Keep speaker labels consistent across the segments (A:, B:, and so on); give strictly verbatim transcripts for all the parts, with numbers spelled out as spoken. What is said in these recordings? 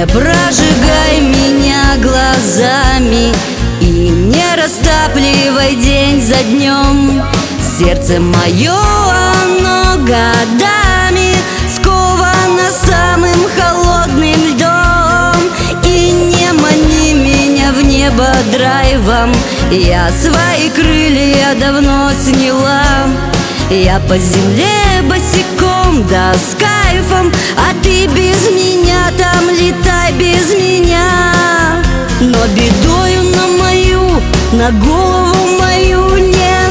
A: Не прожигай меня глазами и не растапливай день за днем. Сердце мое, оно годами сковано самым холодным льдом. И не мани меня в небо драйвом, я свои крылья давно сняла. Я по земле босиком, да с кайфом, а ты без меня там летай без меня. Но бедою на мою, на голову мою не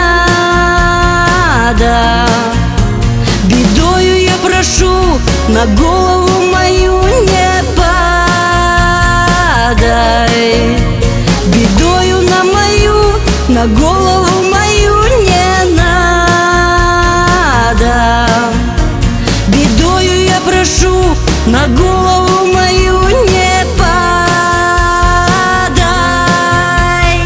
A: надо. Бедою я прошу, на голову мою не падай. Бедою на мою, на голову мою не надо. Бедою я прошу, на голову мою не падай.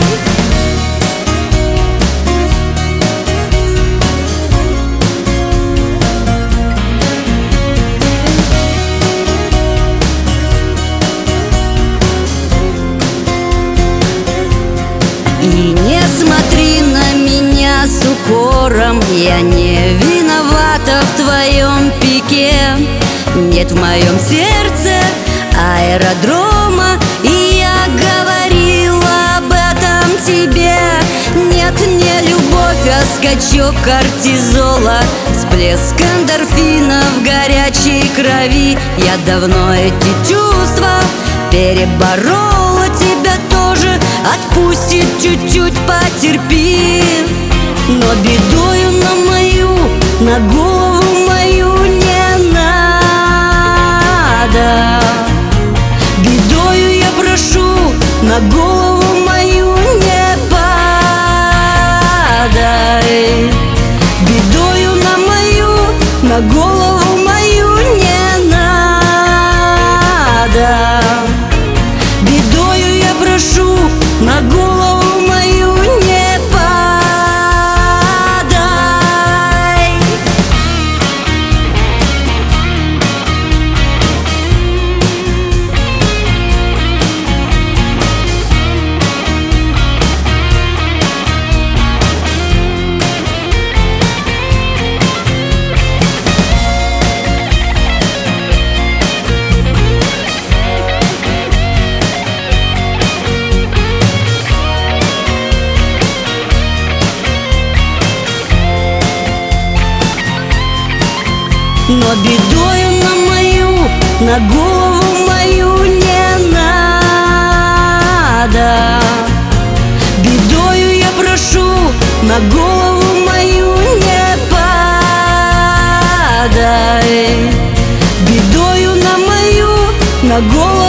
A: И не смотри на меня с укором, я не виновата в твоем пике. Нет в моем сердце аэродрома, и я говорила об этом тебе. Нет, не любовь, а скачок кортизола, всплеск эндорфина в горячей крови. Я давно эти чувства переборола, тебя тоже отпустит, чуть-чуть потерпи. Но бедою на мою, на голову мою не надо. Бедою я прошу, на голову мою не падай. Бедою на мою, на голову мою не надо. Бедою я прошу, на голову мою не падай. Но бедою на мою, на голову мою не надо. Бедою я прошу, на голову мою не падай. Бедою на мою, на голову